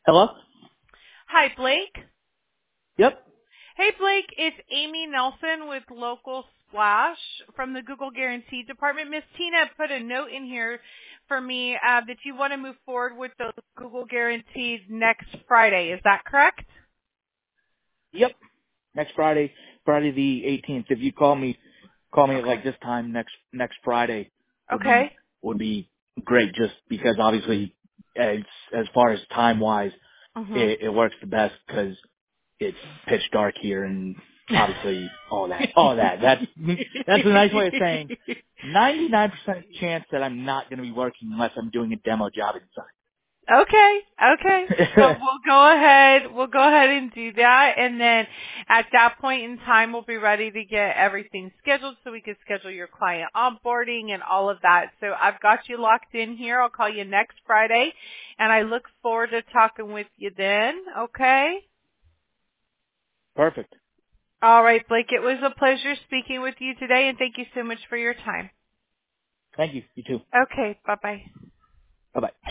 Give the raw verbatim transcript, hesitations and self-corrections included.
Hello? Hi, Blake. Yep. Hey, Blake. It's Amy Nelson with Local Splash from the Google Guarantee Department. Miss Tina put a note in here for me uh, that you want to move forward with the Google Guarantees next Friday. Is that correct? Yep. Next Friday, Friday the eighteenth. If you call me, call me at Okay. like this time next next Friday would be Okay. would be great. Just because obviously, as as far as time wise, Mhm. it, it works the best because it's pitch dark here and obviously all that, all that. That's that's a nice way of saying ninety-nine percent chance that I'm not going to be working unless I'm doing a demo job Okay, okay. So inside. we'll go ahead, we'll go ahead and do that, and then at that point in time, we'll be ready to get everything scheduled so we can schedule your client onboarding and all of that. So I've got you locked in here. I'll call you next Friday, and I look forward to talking with you then, okay? Perfect. All right, Blake, it was a pleasure speaking with you today, and thank you so much for your time. Thank you. You too. Okay, bye-bye. Bye bye.